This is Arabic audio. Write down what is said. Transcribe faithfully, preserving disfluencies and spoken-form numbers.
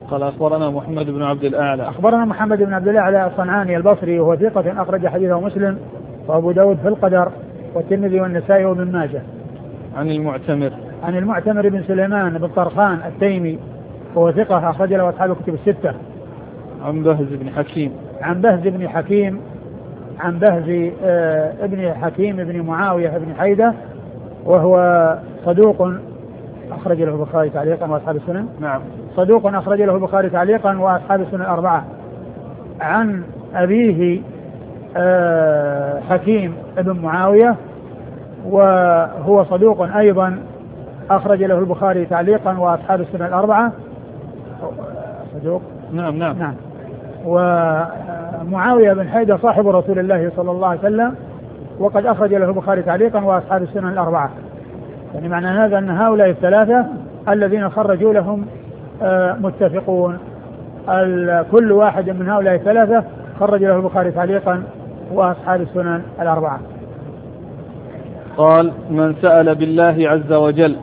قال أخبرنا محمد بن عبد الأعلى. أخبرنا محمد بن عبد الأعلى الصنعاني البصري وهو ثقة أخرج حديثه مسلم وأبو داود في القدر والترمذي والنسائي وابن ماجه. عن المعتمر. عن المعتمر بن سليمان بن طرخان التيمي وهو ثقة أخرج له أصحاب الكتب الستة. عن بهز بن حكيم. عن بهز بن حكيم عن بهز آه ابن حكيم بن معاوية بن حيدة وهو صدوق أخرج له البخاري تعليقا وأصحاب السنن. نعم. صدوق أخرج له البخاري تعليقا وأصحاب السنن الأربعة. عن أبيه آه حكيم بن معاوية وهو صدوق أيضا أخرج له البخاري تعليقا وأصحاب السنن الأربعة. صدوق. نعم نعم. نعم. ومعاوية بن حيدة صاحب رسول الله صلى الله عليه وسلم وقد أخرج له البخاري تعليقا وأصحاب السنن الأربعة. يعني معنى هذا أن هؤلاء الثلاثة الذين خرجوا لهم متفقون، كل واحد من هؤلاء الثلاثة خرج له البخاري تعليقا وأصحاب السنن الأربعة. قال: من سأل بالله عز وجل